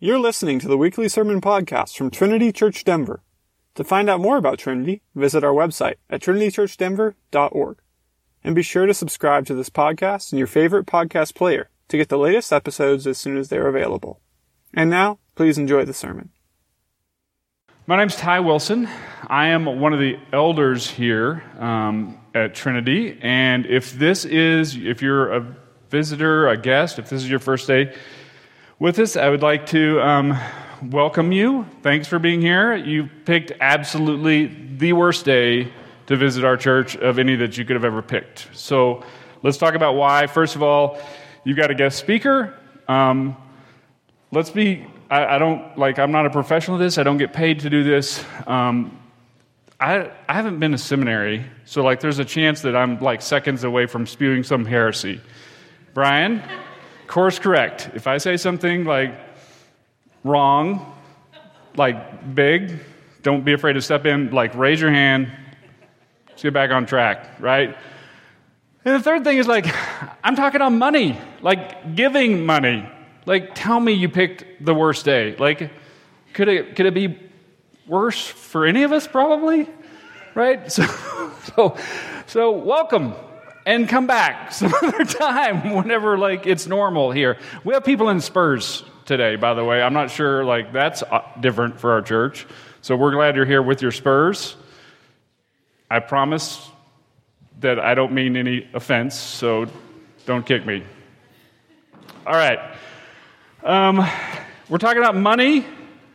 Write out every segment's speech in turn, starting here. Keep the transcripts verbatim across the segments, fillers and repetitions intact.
You're listening to the weekly sermon podcast from Trinity Church Denver. To find out more about Trinity, visit our website at trinity church denver dot org. And be sure to subscribe to this podcast in your favorite podcast player to get the latest episodes as soon as they're available. And now, please enjoy the sermon. My name's Ty Wilson. I am one of the elders here um, at Trinity. And if this is, if you're a visitor, a guest, if this is your first day with us, I would like to um, welcome you. Thanks for being here. You picked absolutely the worst day to visit our church of any that you could have ever picked. So let's talk about why. First of all, you've got a guest speaker. Um, let's be, I, I don't, like, I'm not a professional at this. I don't get paid to do this. Um, I, I haven't been to seminary, so, like, there's a chance that I'm, like, seconds away from spewing some heresy. Brian? Course correct. If I say something like wrong, like big, don't be afraid to step in, like raise your hand, let's get back on track, right? And the third thing is like, I'm talking on money, like giving money. Like, tell me you picked the worst day. Like, could it could it be worse for any of us? Probably, right? So, so, so welcome. And come back some other time whenever, like, it's normal here. We have people in Spurs today, by the way. I'm not sure, like, that's different for our church. So we're glad you're here with your Spurs. I promise that I don't mean any offense, so don't kick me. All right. Um, we're talking about money.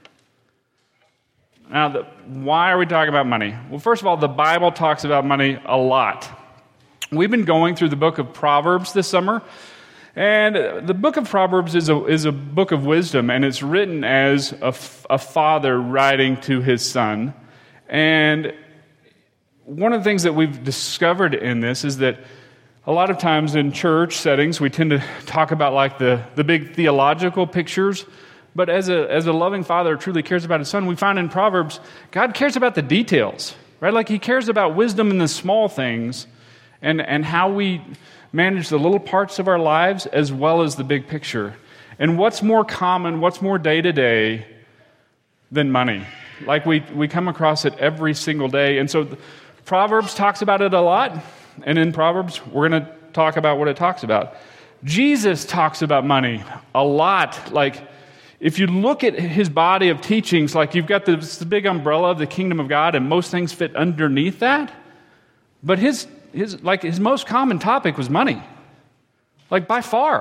Now, the, why are we talking about money? Well, first of all, the Bible talks about money a lot. We've been going through the book of Proverbs this summer, and the book of Proverbs is a is a book of wisdom, and it's written as a, a father writing to his son. And one of the things that we've discovered in this is that a lot of times in church settings, we tend to talk about like the, the big theological pictures, but as a as a loving father who truly cares about his son, we find in Proverbs, God cares about the details, right? Like he cares about wisdom in the small things, And and how we manage the little parts of our lives as well as the big picture. And what's more common, what's more day-to-day than money? Like we, we come across it every single day. And so Proverbs talks about it a lot. And in Proverbs, we're going to talk about what it talks about. Jesus talks about money a lot. Like if you look at his body of teachings, like you've got this, this big umbrella of the kingdom of God, and most things fit underneath that. But his His like his most common topic was money, like by far.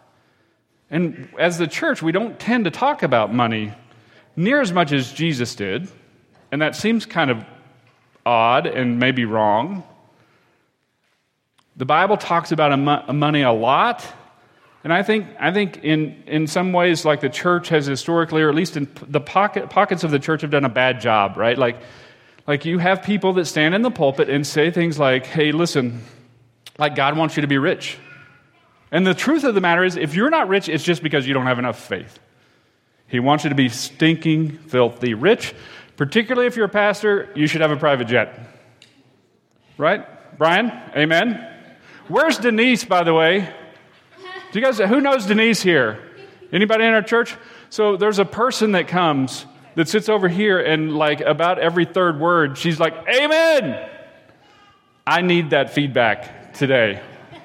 And as the church, we don't tend to talk about money near as much as Jesus did, and that seems kind of odd and maybe wrong. The Bible talks about money a lot, and I think I think in in some ways, like the church has historically, or at least in the pocket pockets of the church, have done a bad job, right? Like. Like you have people that stand in the pulpit and say things like, hey, listen, like God wants you to be rich. And the truth of the matter is, if you're not rich, it's just because you don't have enough faith. He wants you to be stinking, filthy rich. Particularly if you're a pastor, you should have a private jet. Right? Brian? Amen? Where's Denise, by the way? Do you guys, who knows Denise here? Anybody in our church? So there's a person that comes that sits over here, and like about every third word, she's like, amen! I need that feedback today.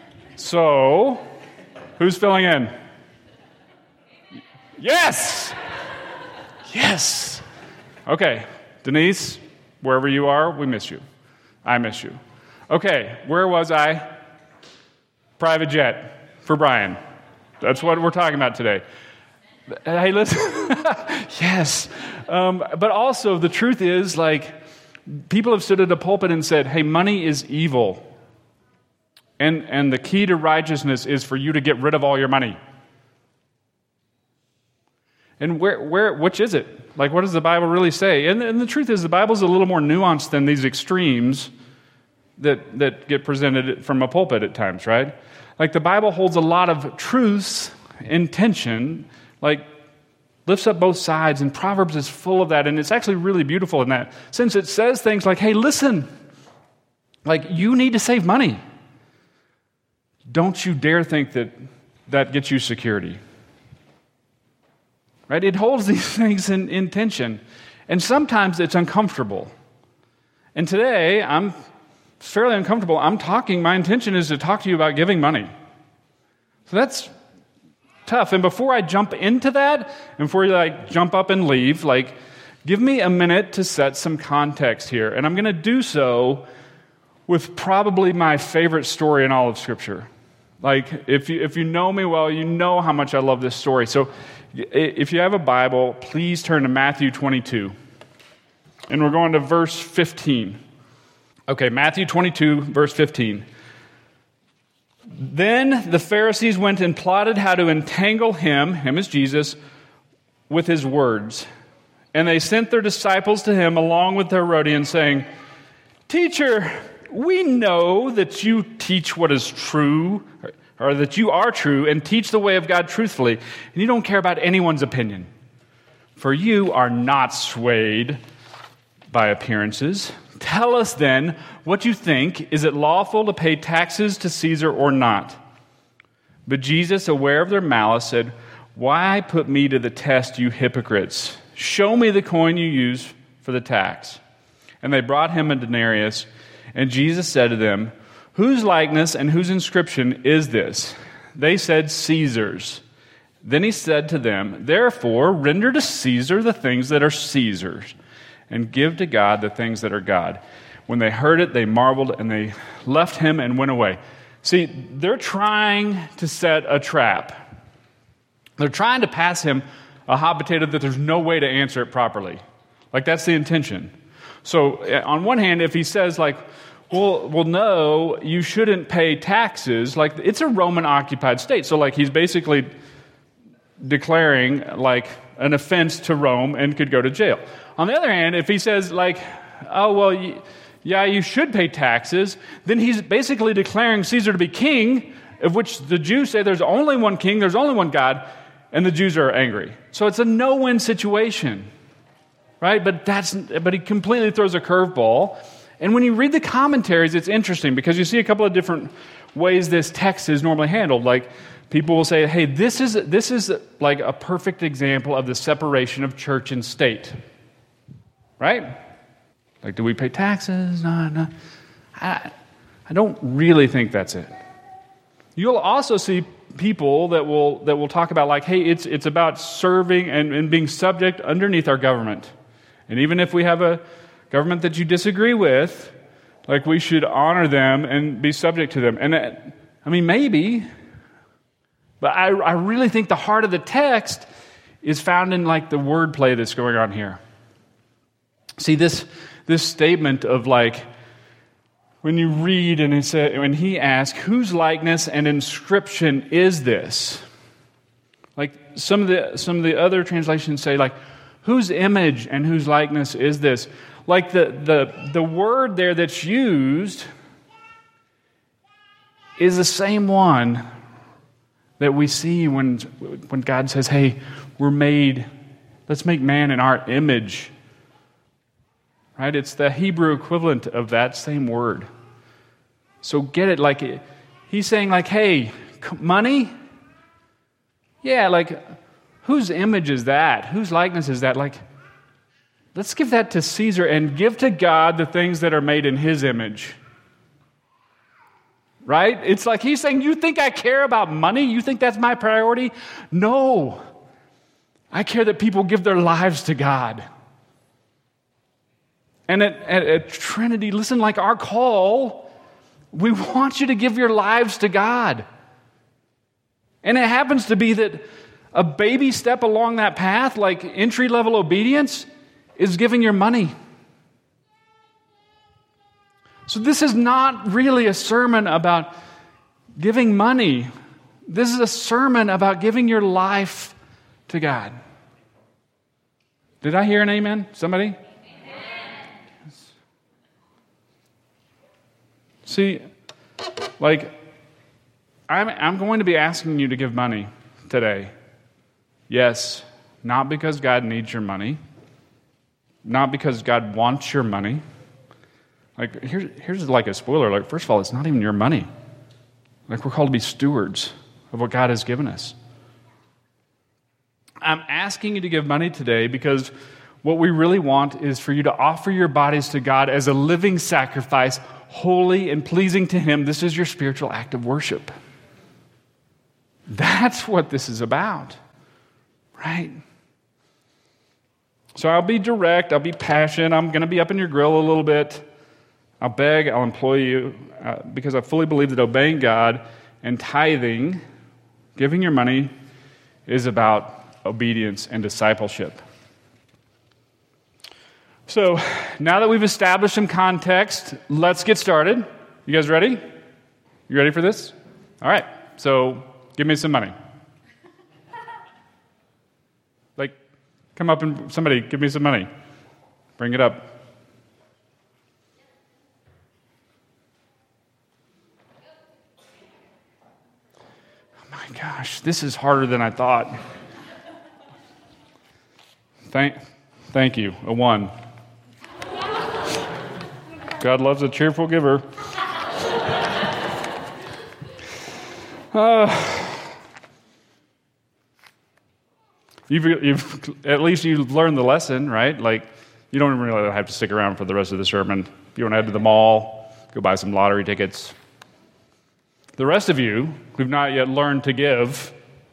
So, who's filling in? Yes! Yes! Okay, Denise, wherever you are, we miss you. I miss you. Okay, where was I? Private jet for Brian. That's what we're talking about today. Hey, listen. Yes. Um, but also, the truth is, like, people have stood at a pulpit and said, hey, money is evil. And and the key to righteousness is for you to get rid of all your money. And where where which is it? Like, what does the Bible really say? And, and the truth is, the Bible's a little more nuanced than these extremes that that get presented from a pulpit at times, right? Like, the Bible holds a lot of truths in tension, like lifts up both sides, and Proverbs is full of that, and it's actually really beautiful in that, since it says things like, hey, listen, like, you need to save money. Don't you dare think that that gets you security. right? It holds these things in, in tension. And sometimes it's uncomfortable. And today, I'm fairly uncomfortable. I'm talking, my intention is to talk to you about giving money. So that's tough. And before I jump into that, and before you like jump up and leave, like, give me a minute to set some context here. And I'm going to do so with probably my favorite story in all of Scripture. Like, if you, if you know me well, you know how much I love this story. So if you have a Bible, please turn to Matthew twenty-two. And we're going to verse fifteen. Okay, Matthew twenty-two, verse fifteen. Then the Pharisees went and plotted how to entangle him, him as Jesus, with his words. And they sent their disciples to him along with the Herodians, saying, "Teacher, we know that you teach what is true, or that you are true, and teach the way of God truthfully, and you don't care about anyone's opinion. For you are not swayed by appearances. Tell us then what you think. Is it lawful to pay taxes to Caesar or not?" But Jesus, aware of their malice, said, "Why put me to the test, you hypocrites? Show me the coin you use for the tax." And they brought him a denarius. And Jesus said to them, "Whose likeness and whose inscription is this?" They said, "Caesar's." Then he said to them, "Therefore, render to Caesar the things that are Caesar's, and give to God the things that are God." When they heard it, they marveled, and they left him and went away. See, they're trying to set a trap. They're trying to pass him a hot potato that there's no way to answer it properly. Like, that's the intention. So, on one hand, if he says, like, well, well, no, you shouldn't pay taxes, like, it's a Roman-occupied state. So, like, he's basically declaring, like, an offense to Rome and could go to jail. On the other hand, if he says, like, oh, well, yeah, you should pay taxes, then he's basically declaring Caesar to be king, of which the Jews say there's only one king, there's only one God, and the Jews are angry. So it's a no-win situation, right? But that's but he completely throws a curveball. And when you read the commentaries, it's interesting because you see a couple of different ways this text is normally handled. Like, people will say, hey, this is this is like a perfect example of the separation of church and state. Right? Like, do we pay taxes? No, no. I, I don't really think that's it. You'll also see people that will that will talk about, like, hey, it's it's about serving and, and being subject underneath our government. And even if we have a government that you disagree with, like, we should honor them and be subject to them. And uh, I mean, maybe, but I, I really think the heart of the text is found in, like, the wordplay that's going on here. See, this this statement of, like, when you read and it said, when he asked, whose likeness and inscription is this? Like, some of the some of the other translations say, like, whose image and whose likeness is this? Like, the the the word there that's used is the same one that we see when when God says, hey, we're made, let's make man in our image. Right? It's the Hebrew equivalent of that same word. So get it, like, he's saying, like, hey, money? Yeah, like, whose image is that? Whose likeness is that? Like, let's give that to Caesar and give to God the things that are made in his image. Right? It's like he's saying, you think I care about money? You think that's my priority? No. I care that people give their lives to God. And at, at, at Trinity, listen, like, our call, we want you to give your lives to God. And it happens to be that a baby step along that path, like entry-level obedience, is giving your money. So this is not really a sermon about giving money. This is a sermon about giving your life to God. Did I hear an amen? Somebody? See, like, I'm, I'm going to be asking you to give money today. Yes, not because God needs your money, not because God wants your money. Like, here's, here's like a spoiler alert. First of all, it's not even your money. Like, we're called to be stewards of what God has given us. I'm asking you to give money today because what we really want is for you to offer your bodies to God as a living sacrifice, holy and pleasing to Him. This is your spiritual act of worship. That's what this is about, right? So I'll be direct, I'll be passionate, I'm going to be up in your grill a little bit. I'll beg, I'll employ you, uh, because I fully believe that obeying God and tithing, giving your money, is about obedience and discipleship. So now that we've established some context, let's get started. You guys ready? You ready for this? All right, so give me some money. Like, come up and somebody give me some money. Bring it up. Oh my gosh, this is harder than I thought. Thank, thank you. A one. God loves a cheerful giver. Uh, you've, you've at least you've learned the lesson, right? Like, you don't really have to stick around for the rest of the sermon. If you want to head to the mall, go buy some lottery tickets. The rest of you who've not yet learned to give,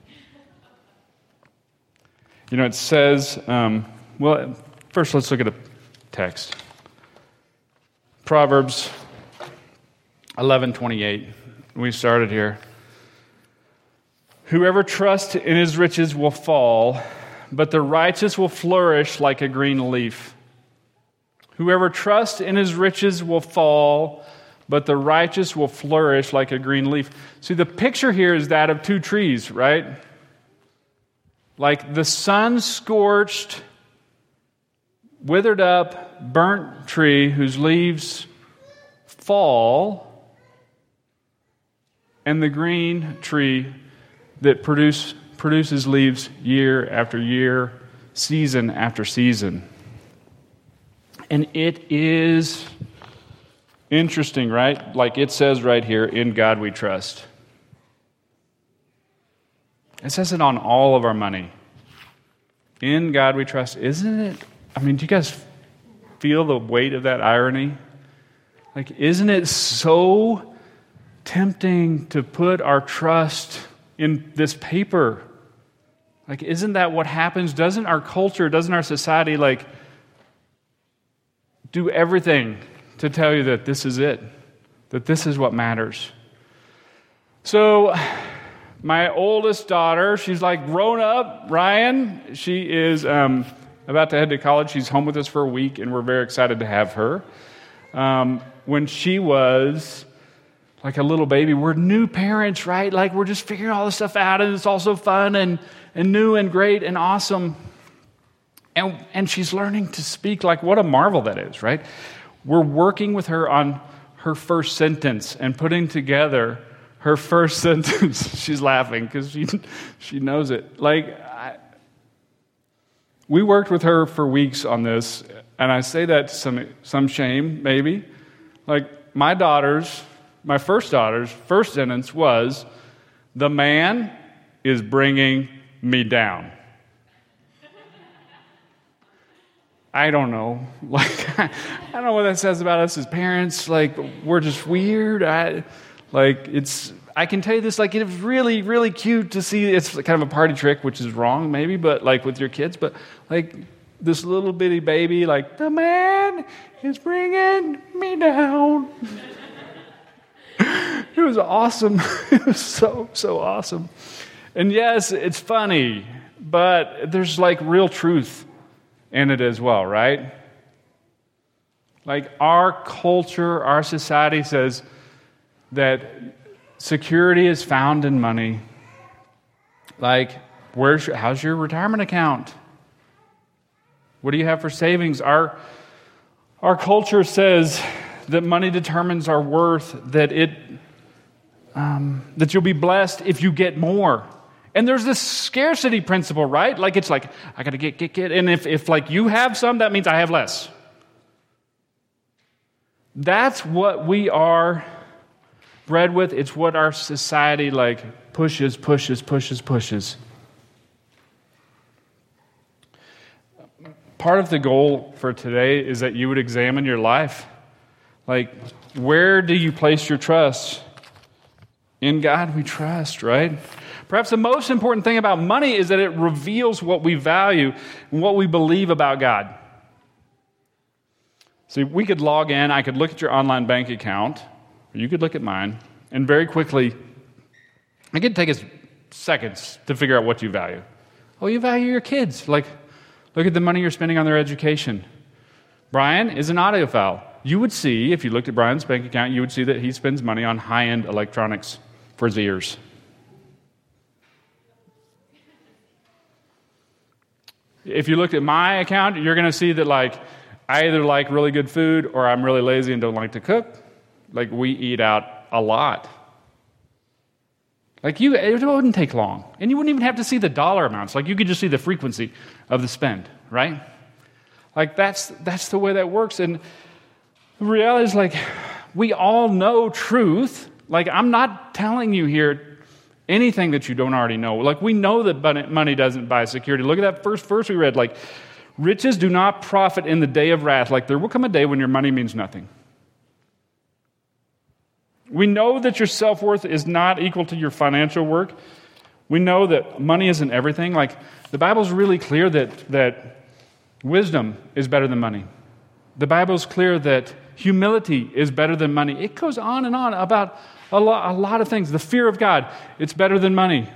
you know, it says, um, well, first let's look at a text. Proverbs eleven twenty-eight. We started here. Whoever trusts in his riches will fall, but the righteous will flourish like a green leaf. Whoever trusts in his riches will fall, but the righteous will flourish like a green leaf. See, the picture here is that of two trees, right? Like the sun-scorched, withered up, burnt tree whose leaves fall, and the green tree that produce, produces leaves year after year, season after season. And it is interesting, right? Like it says right here, in God we trust. It says it on all of our money. In God we trust. Isn't it? I mean, do you guys feel the weight of that irony? Like, isn't it so tempting to put our trust in this paper? Like, isn't that what happens? Doesn't our culture, doesn't our society, like, do everything to tell you that this is it, that this is what matters? So, my oldest daughter, she's like grown up, Ryan. She is um, about to head to college. She's home with us for a week, and we're very excited to have her. Um, when she was like a little baby, we're new parents, right? Like we're just figuring all this stuff out, and it's all so fun and, and new and great and awesome. And, and she's learning to speak. Like, what a marvel that is, right? We're working with her on her first sentence and putting together her first sentence. She's laughing because she she knows it. Like, I, we worked with her for weeks on this, and I say that to some some shame, maybe. Like, my daughter's, my first daughter's first sentence was, "The man is bringing me down." I don't know. Like, I don't know what that says about us as parents. Like, we're just weird. I, like, it's, I can tell you this, like, it's really, really cute to see. It's kind of a party trick, which is wrong, maybe, but, like, with your kids. But, like, this little bitty baby, like, the man is bringing me down. It was awesome. It was so, so awesome. And yes, it's funny, but there's, like, real truth in it as well, right? Like, our culture, our society says that security is found in money. Like, where's your, how's your retirement account? What do you have for savings? Our, our culture says that money determines our worth, that it um, that you'll be blessed if you get more. And there's this scarcity principle, right? Like, it's like, I got to get, get, get. And if, if, like, you have some, that means I have less. That's what we are bred with. It's what our society, like, pushes, pushes, pushes, pushes. part of the goal for today is that you would examine your life. Like, where do you place your trust? In God we trust, right? Perhaps the most important thing about money is that it reveals what we value and what we believe about God. See, we could log in, I could look at your online bank account, or you could look at mine, and very quickly, it could take us seconds to figure out what you value. Oh, you value your kids. Like, look at the money you're spending on their education. Brian is an audiophile. You would see, if you looked at Brian's bank account, you would see that he spends money on high-end electronics for his ears. If you looked at my account, you're going to see that, like, I either like really good food or I'm really lazy and don't like to cook. Like, we eat out a lot. Like, you, it wouldn't take long. And you wouldn't even have to see the dollar amounts. Like, you could just see the frequency of the spend, right? Like, that's that's the way that works. And the reality is, like, we all know truth. Like, I'm not telling you here anything that you don't already know. Like, we know that money doesn't buy security. Look at that first verse we read. Like, riches do not profit in the day of wrath. Like, there will come a day when your money means nothing. We know that your self-worth is not equal to your financial work. We know that money isn't everything. Like, the Bible's really clear that, that wisdom is better than money. The Bible's clear that humility is better than money. It goes on and on about a lot, a lot of things. The fear of God, it's better than money.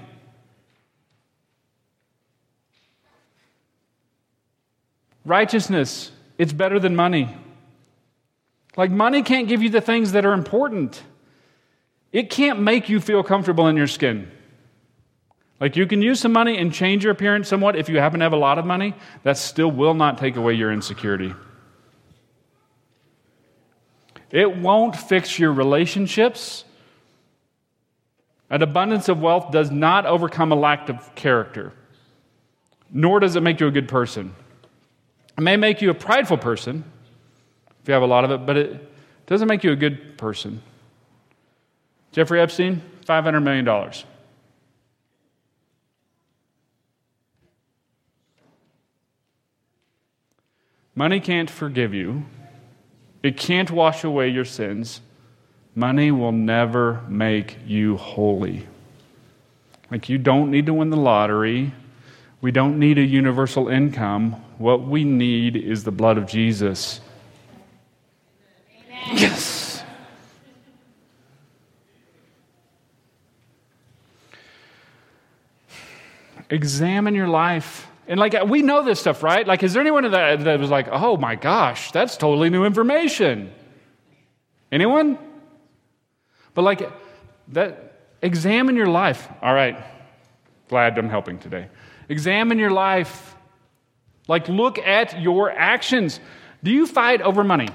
Righteousness, it's better than money. Like, money can't give you the things that are important. It can't make you feel comfortable in your skin. Like, you can use some money and change your appearance somewhat if you happen to have a lot of money. That still will not take away your insecurity. It won't fix your relationships. An abundance of wealth does not overcome a lack of character, nor does it make you a good person. It may make you a prideful person if you have a lot of it, but it doesn't make you a good person. Jeffrey Epstein, five hundred million dollars. Money can't forgive you. It can't wash away your sins. Money will never make you holy. Like, you don't need to win the lottery. We don't need a universal income. What we need is the blood of Jesus. Amen. Yes. Examine your life. And, like, we know this stuff, right? Like, is there anyone that, that was like, oh my gosh, that's totally new information? Anyone? But, like, that, examine your life. All right. Glad I'm helping today. Examine your life. Like, look at your actions. Do you fight over money?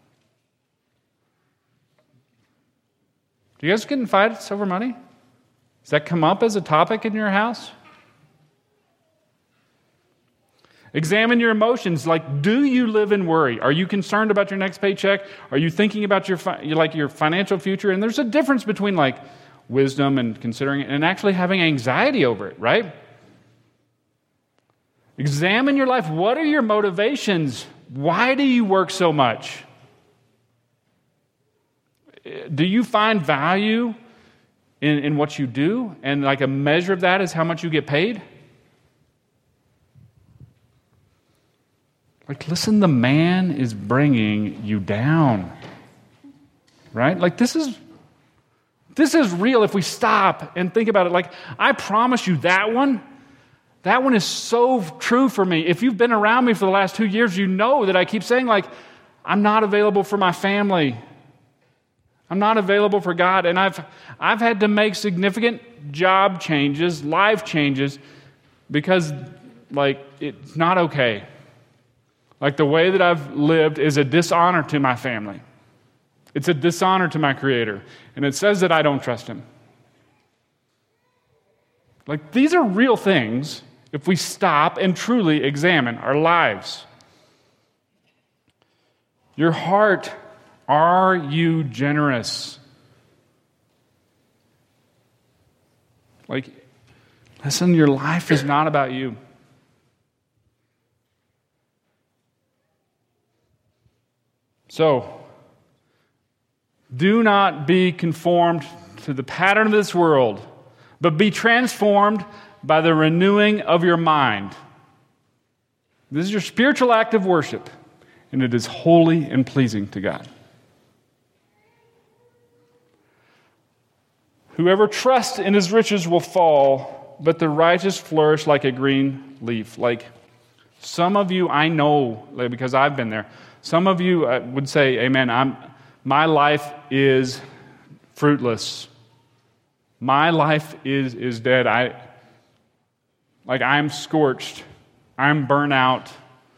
Do you guys get in fights over money? Does that come up as a topic in your house? Examine your emotions. Like, do you live in worry? Are you concerned about your next paycheck? Are you thinking about your fi- like your financial future? And there's a difference between, like, wisdom and considering it and actually having anxiety over it, right? Examine your life. What are your motivations? Why do you work so much? Do you find value in, in what you do? And, like, a measure of that is how much you get paid? Like, listen, the man is bringing you down, right? Like, this is this is real if we stop and think about it. Like, I promise you that one, that one is so true for me. If you've been around me for the last two years, you know that I keep saying, like, I'm not available for my family. I'm not available for God. And I've I've had to make significant job changes, life changes, because, like, it's not okay. Like, the way that I've lived is a dishonor to my family. It's a dishonor to my Creator. And it says that I don't trust Him. Like, these are real things if we stop and truly examine our lives. Your heart, are you generous? Like, listen, your life is not about you. So, do not be conformed to the pattern of this world, but be transformed by the renewing of your mind. This is your spiritual act of worship, and it is holy and pleasing to God. Whoever trusts in his riches will fall, but the righteous flourish like a green leaf. Like some of you, I know, like, because I've been there. Some of you uh, would say, "Amen." I'm, my life is fruitless. My life is is dead. I like I'm scorched. I'm burnt out.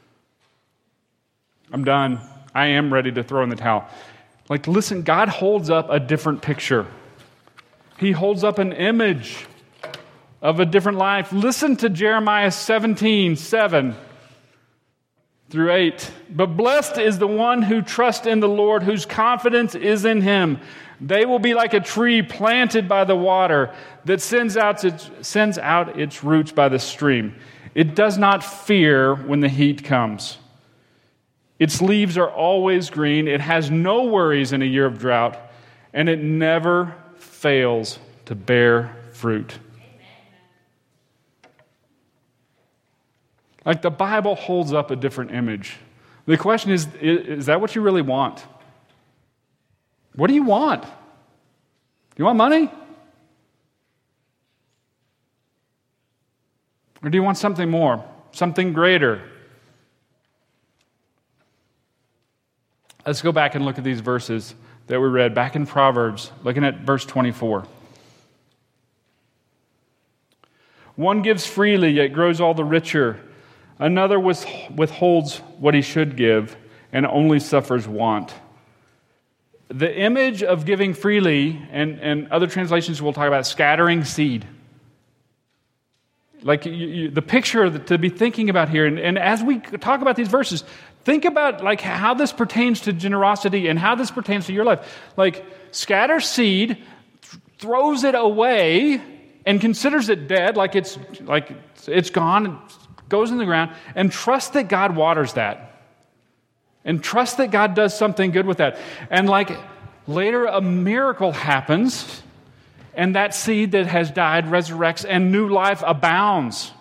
I'm done. I am ready to throw in the towel. Like, listen, God holds up a different picture. He holds up an image of a different life. Listen to Jeremiah seventeen, seven through eight. But blessed is the one who trusts in the Lord, whose confidence is in him. They will be like a tree planted by the water that sends out its, sends out its roots by the stream. It does not fear when the heat comes. Its leaves are always green. It has no worries in a year of drought, and it never fails to bear fruit. Like the Bible holds up a different image. The question is, is that what you really want? What do you want? Do you want money? Or do you want something more, something greater? Let's go back and look at these verses that we read back in Proverbs, looking at verse twenty-four. One gives freely, yet grows all the richer. Another withholds what he should give and only suffers want. The image of giving freely, and, and other translations will talk about scattering seed. Like you, you, the picture to be thinking about here, and, and as we talk about these verses, think about like how this pertains to generosity and how this pertains to your life. Like scatter seed, th- throws it away, and considers it dead, like it's like it's gone, goes in the ground, and trust that God waters that. And trust that God does something good with that. And like later a miracle happens, and that seed that has died resurrects, and new life abounds.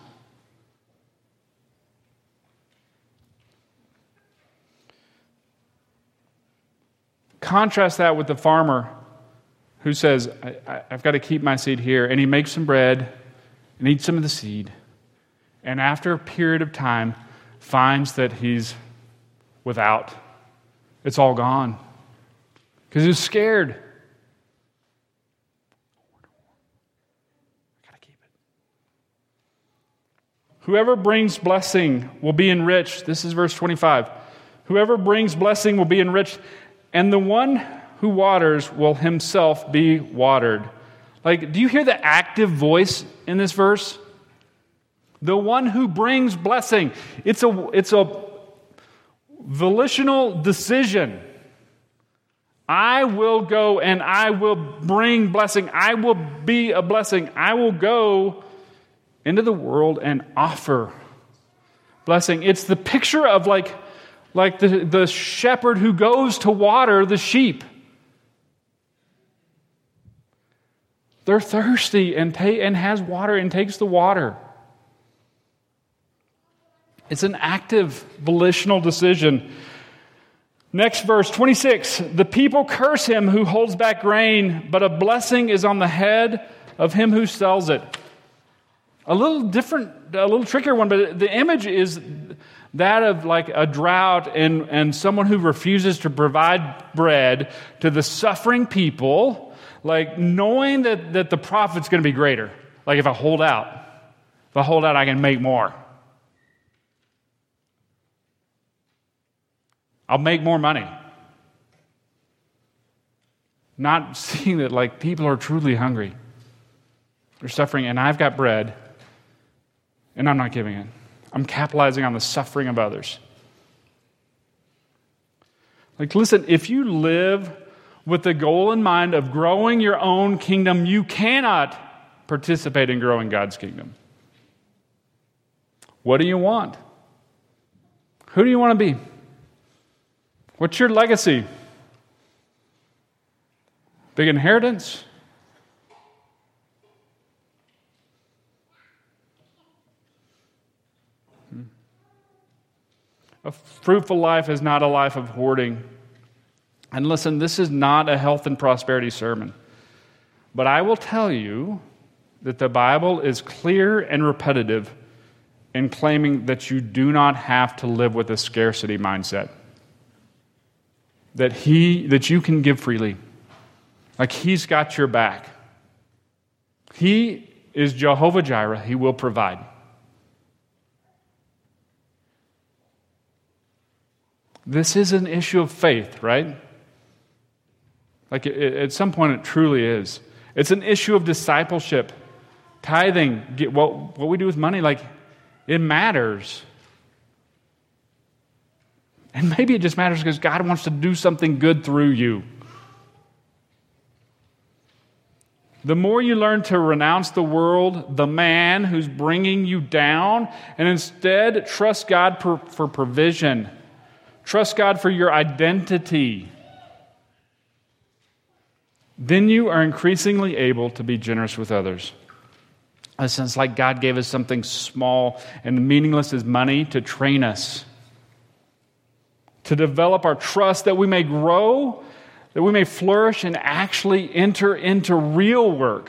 Contrast that with the farmer who says, I, I, I've got to keep my seed here. And he makes some bread and eats some of the seed. And after a period of time, finds that he's without. It's all gone. Because he's scared. I got to keep it. Whoever brings blessing will be enriched. This is verse twenty-five. Whoever brings blessing will be enriched, and the one who waters will himself be watered. Like, do you hear the active voice in this verse? The one who brings blessing. It's a, it's a volitional decision. I will go and I will bring blessing. I will be a blessing. I will go into the world and offer blessing. It's the picture of like, like the, the shepherd who goes to water the sheep. They're thirsty and, ta- and has water and takes the water. It's an active, volitional decision. Next verse, twenty-six. The people curse him who holds back grain, but a blessing is on the head of him who sells it. A little different, a little trickier one, but the image is that of like a drought and, and someone who refuses to provide bread to the suffering people, like knowing that, that the profit's going to be greater. Like if I hold out, if I hold out, I can make more. I'll make more money. Not seeing that like people are truly hungry. They're suffering, and I've got bread, and I'm not giving it. I'm capitalizing on the suffering of others. Like, listen, if you live with the goal in mind of growing your own kingdom, you cannot participate in growing God's kingdom. What do you want? Who do you want to be? What's your legacy? Big inheritance? A fruitful life is not a life of hoarding. And listen, this is not a health and prosperity sermon. But I will tell you that the Bible is clear and repetitive in claiming that you do not have to live with a scarcity mindset. That he, that you can give freely. Like He's got your back. He is Jehovah Jireh. He will provide. This is an issue of faith, right? Like it, it, at some point it truly is. It's an issue of discipleship. Tithing, get, what, what we do with money, like it matters. And maybe it just matters because God wants to do something good through you. The more you learn to renounce the world, the man who's bringing you down, and instead trust God for, for provision, trust God for your identity, then you are increasingly able to be generous with others. It's like God gave us something small and meaningless as money to train us, to develop our trust that we may grow, that we may flourish and actually enter into real work.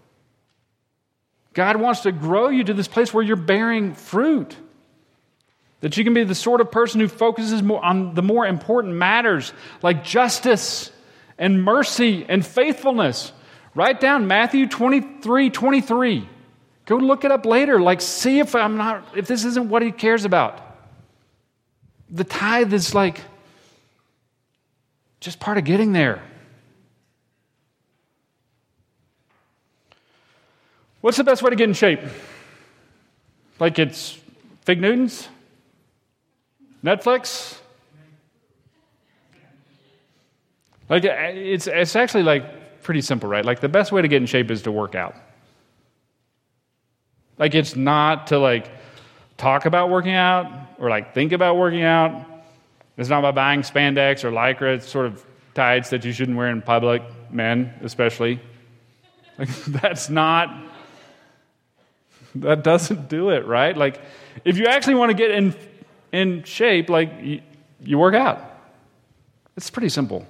God wants to grow you to this place where you're bearing fruit, that you can be the sort of person who focuses more on the more important matters like justice and mercy and faithfulness. Write down Matthew twenty-three twenty-three. Go look it up later. Like, see if I'm not, if this isn't what He cares about. The tithe is like just part of getting there. What's the best way to get in shape? Like it's Fig Newtons? Netflix? Like it's it's actually like pretty simple, right? Like the best way to get in shape is to work out. Like it's not to like talk about working out or like think about working out. It's not about buying spandex or lycra sort of tights that you shouldn't wear in public, men especially. Like that's not, that doesn't do it, right? Like if you actually want to get in in shape, like you, you work out. It's pretty simple.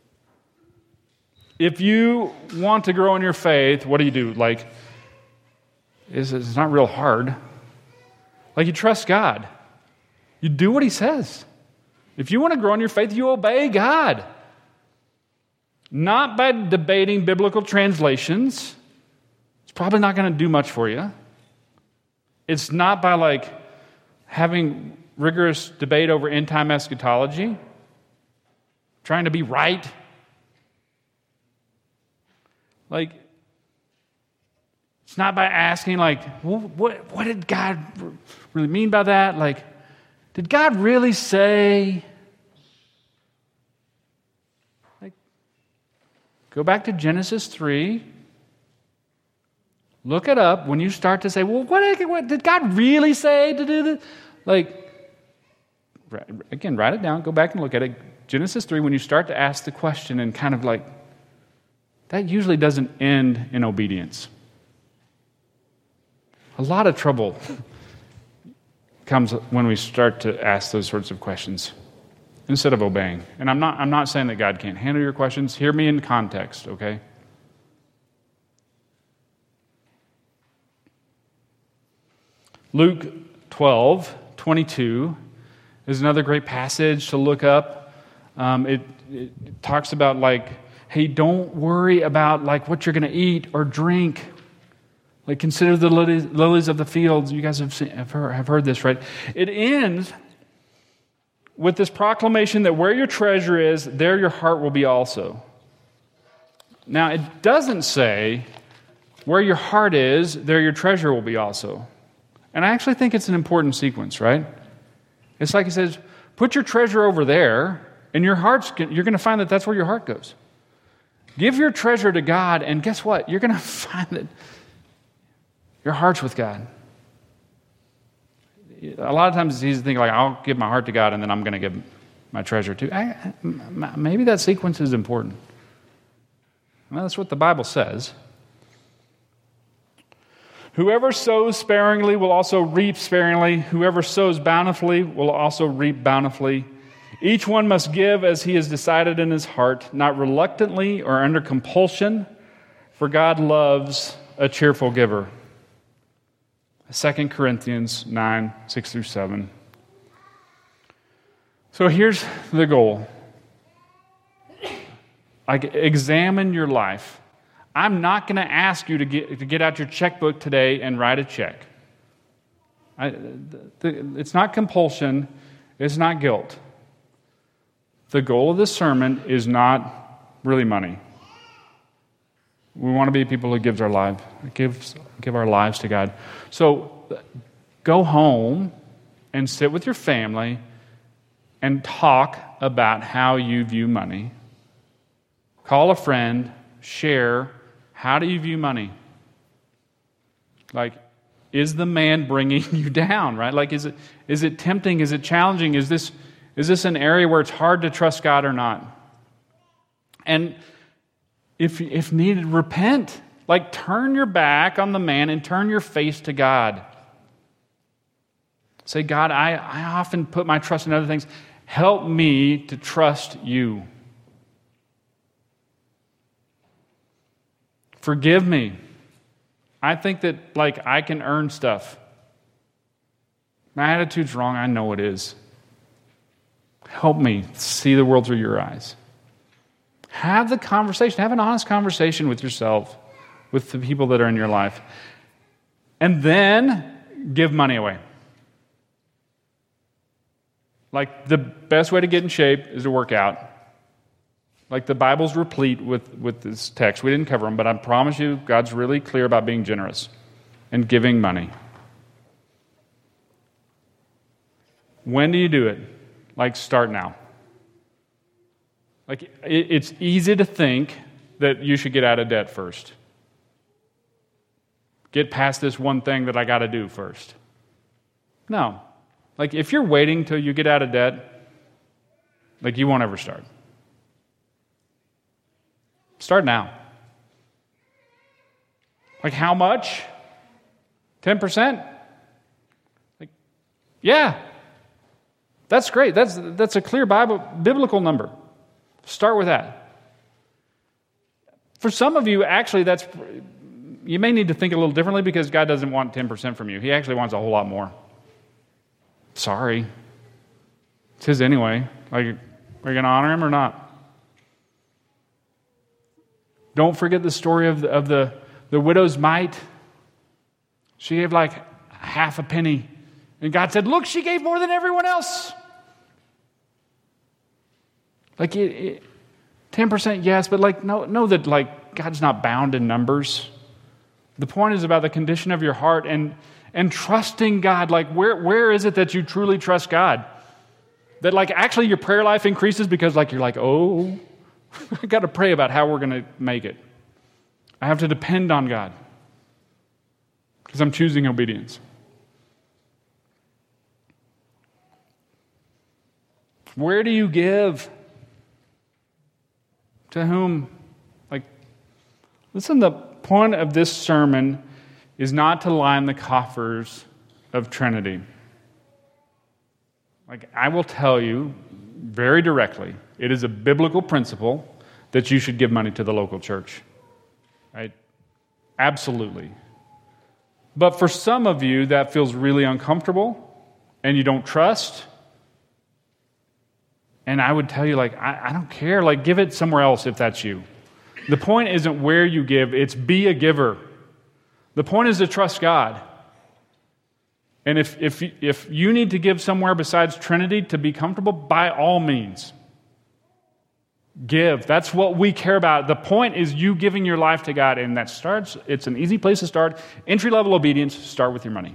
If you want to grow in your faith, what do you do? Like, it's, it's not real hard. Like you trust God. You do what He says. If you want to grow in your faith, you obey God. Not by debating biblical translations. It's probably not going to do much for you. It's not by like having rigorous debate over end-time eschatology, trying to be right. Like, it's not by asking, like, well, what, what did God really mean by that? Like, did God really say? Like, go back to Genesis three. Look it up. When you start to say, well, what, what did God really say to do this? Like, again, write it down. Go back and look at it. Genesis three, when you start to ask the question and kind of like, that usually doesn't end in obedience. A lot of trouble comes when we start to ask those sorts of questions instead of obeying. And I'm not I'm not saying that God can't handle your questions. Hear me in context, okay? Luke twelve twenty-two is another great passage to look up. Um, it, it, it talks about like, hey, don't worry about like what you're going to eat or drink. Like consider the lilies, lilies of the fields. You guys have seen, have heard, have heard this, right? It ends with this proclamation that where your treasure is, there your heart will be also. Now, it doesn't say where your heart is, there your treasure will be also. And I actually think it's an important sequence, right? It's like He says, put your treasure over there, and your heart's, you're going to find that that's where your heart goes. Give your treasure to God, and guess what? You're going to find that your heart's with God. A lot of times it's easy to think like, I'll give my heart to God, and then I'm going to give my treasure too. I, maybe that sequence is important. Well, that's what the Bible says. Whoever sows sparingly will also reap sparingly. Whoever sows bountifully will also reap bountifully. Each one must give as he has decided in his heart, not reluctantly or under compulsion, for God loves a cheerful giver. Second Corinthians nine, six through seven. So here's the goal. Like, examine your life. I'm not going to ask you to get, to get out your checkbook today and write a check. I, the, it's not compulsion. It's not guilt. The goal of this sermon is not really money. We want to be people who gives our life, gives give our lives to God. So go home and sit with your family and talk about how you view money. Call a friend, share. How do you view money? Like, is the man bringing you down, right? Like, is it is it tempting? Is it challenging? Is this is this an area where it's hard to trust God or not? And if if needed, repent. Like, turn your back on the man and turn your face to God. Say, God, I, I often put my trust in other things. Help me to trust you. Forgive me. I think that, like, I can earn stuff. My attitude's wrong. I know it is. Help me see the world through your eyes. Have the conversation. Have an honest conversation with yourself, with the people that are in your life. And then give money away. Like, the best way to get in shape is to work out. Like, the Bible's replete with, with this text. We didn't cover them, but I promise you, God's really clear about being generous and giving money. When do you do it? Like, start now. Like, it, it's easy to think that you should get out of debt first. Get past this one thing that I got to do first. No. Like, if you're waiting till you get out of debt, like, you won't ever start. Start now. Like, how much? ten percent? Like, yeah. That's great. That's that's a clear Bible, biblical number. Start with that. For some of you, actually, that's you may need to think a little differently because God doesn't want ten percent from you. He actually wants a whole lot more. Sorry. It's his anyway. Like, are you going to honor him or not? Don't forget the story of the, of the, the widow's mite. She gave like half a penny. And God said, look, she gave more than everyone else. Like, it, it, ten percent, yes, but like, know, know that like God's not bound in numbers. The point is about the condition of your heart and, and trusting God. Like, where, where is it that you truly trust God? That like actually your prayer life increases because like you're like, oh, I got to pray about how we're going to make it. I have to depend on God because I'm choosing obedience. Where do you give? To whom? Like, listen, the point of this sermon is not to line the coffers of Trinity. Like, I will tell you very directly, it is a biblical principle that you should give money to the local church. Right? Absolutely. But for some of you, that feels really uncomfortable, and you don't trust. And I would tell you, like, I, I don't care. Like, give it somewhere else if that's you. The point isn't where you give, it's be a giver. The point is to trust God. And if if if you need to give somewhere besides Trinity to be comfortable, by all means, give. That's what we care about. The point is you giving your life to God, and that starts, it's an easy place to start. Entry-level obedience, start with your money.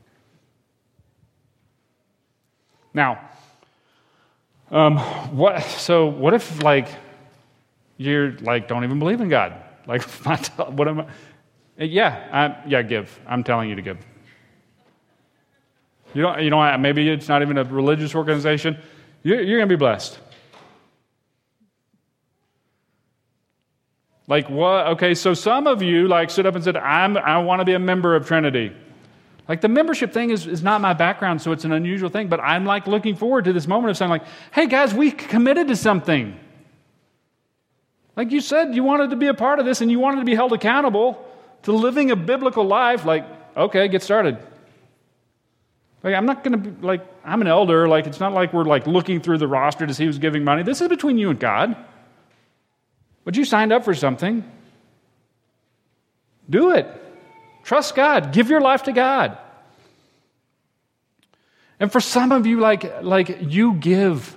Now, um, what? So what if, like, you're, like, don't even believe in God? Like, what am I? Yeah, I, yeah, give. I'm telling you to give. You don't, you know, maybe it's not even a religious organization. You're, you're going to be blessed. Like what? Okay, so some of you like stood up and said, I'm, I want to be a member of Trinity. Like the membership thing is, is not my background, so it's an unusual thing, but I'm like looking forward to this moment of saying like, hey guys, we committed to something. Like you said, you wanted to be a part of this and you wanted to be held accountable to living a biblical life. Like, okay, get started. Like I'm not going to be like, I'm an elder. Like it's not like we're like looking through the roster to see who's giving money. This is between you and God. But you signed up for something. Do it. Trust God. Give your life to God. And for some of you, like, like you give.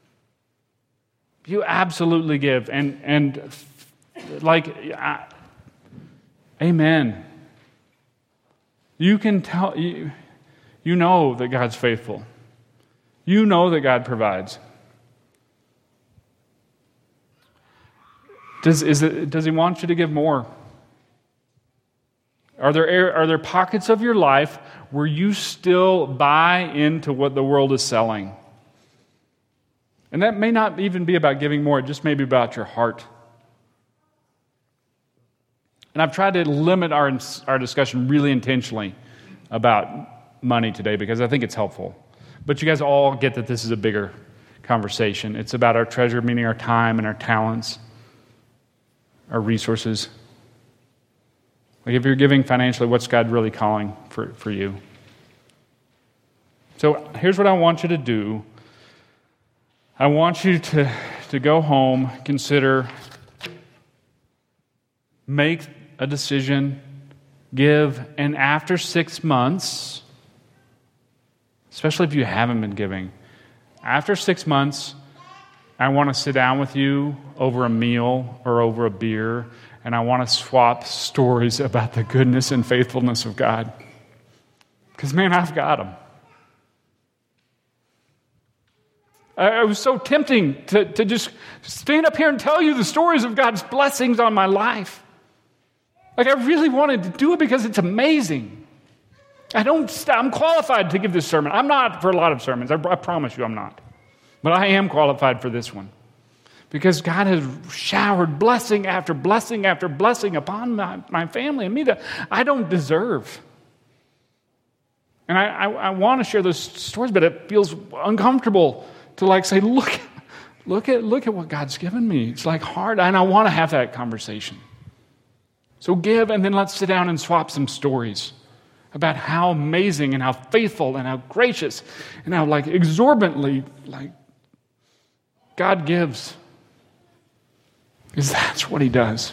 You absolutely give. And, and like, I, amen. You can tell, you, you know that God's faithful. You know that God provides. Does, is it, does he want you to give more? Are there, are there pockets of your life where you still buy into what the world is selling? And that may not even be about giving more. It just may be about your heart. And I've tried to limit our, our discussion really intentionally about money today because I think it's helpful. But you guys all get that this is a bigger conversation. It's about our treasure, meaning our time and our talents, our resources. Like if you're giving financially, what's God really calling for, for you? So here's what I want you to do. I want you to, to go home, consider, make a decision, give, and after six months, especially if you haven't been giving, after six months, I want to sit down with you over a meal or over a beer, and I want to swap stories about the goodness and faithfulness of God. Because, man, I've got them. It was so tempting to, to just stand up here and tell you the stories of God's blessings on my life. Like, I really wanted to do it because it's amazing. I don't, I'm qualified to give this sermon. I'm not for a lot of sermons. I, I promise you I'm not. But I am qualified for this one. Because God has showered blessing after blessing after blessing upon my, my family and me that I don't deserve. And I, I, I want to share those stories, but it feels uncomfortable to like say, look, look at, look at what God's given me. It's like hard, and I want to have that conversation. So give, and then let's sit down and swap some stories about how amazing and how faithful and how gracious and how like exorbitantly like God gives. Because that's what he does.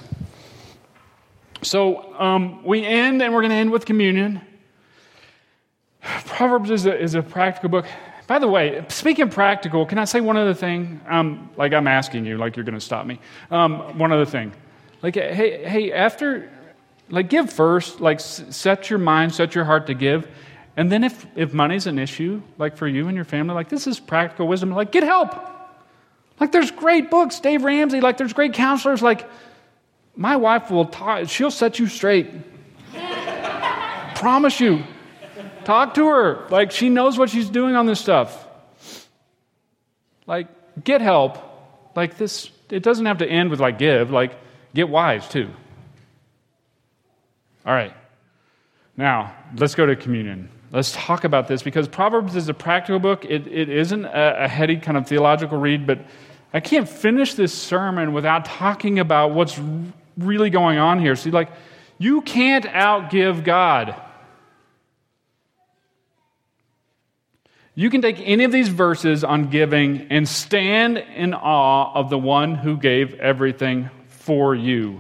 So um, we end, and we're going to end with communion. Proverbs is a, is a practical book. By the way, speaking practical, can I say one other thing? Um, like I'm asking you, like you're going to stop me. Um, one other thing. Like, hey, hey, after, like give first, like s- set your mind, set your heart to give. And then if, if money's an issue, like for you and your family, like this is practical wisdom, like get help. Like there's great books, Dave Ramsey, like there's great counselors, like my wife will talk, she'll set you straight. Promise you. Talk to her. Like she knows what she's doing on this stuff. Like get help. Like this, it doesn't have to end with like give, like get wise too. All right. Now, let's go to communion. Let's talk about this because Proverbs is a practical book. It, it isn't a, a heady kind of theological read, but I can't finish this sermon without talking about what's really going on here. See, like, you can't outgive God. You can take any of these verses on giving and stand in awe of the one who gave everything for you.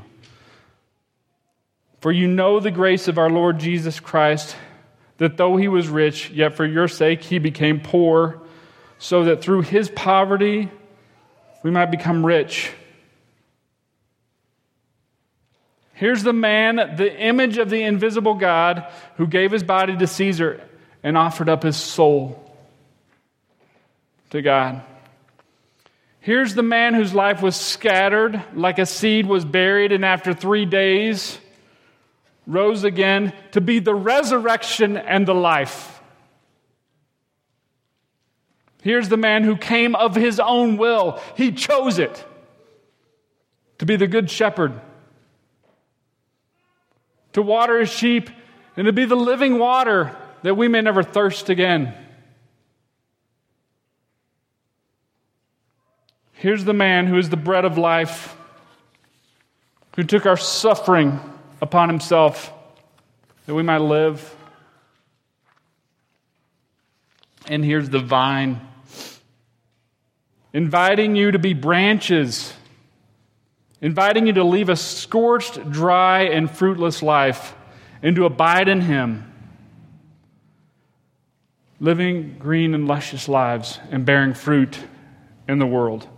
For you know the grace of our Lord Jesus Christ, that though he was rich, yet for your sake he became poor, so that through his poverty we might become rich. Here's the man, the image of the invisible God, who gave his body to Caesar and offered up his soul to God. Here's the man whose life was scattered like a seed was buried, and after three days rose again to be the resurrection and the life. Here's the man who came of his own will. He chose it to be the good shepherd, to water his sheep, and to be the living water that we may never thirst again. Here's the man who is the bread of life, who took our suffering upon himself that we might live. And here's the vine, inviting you to be branches, inviting you to leave a scorched, dry, and fruitless life and to abide in him, living green and luscious lives and bearing fruit in the world.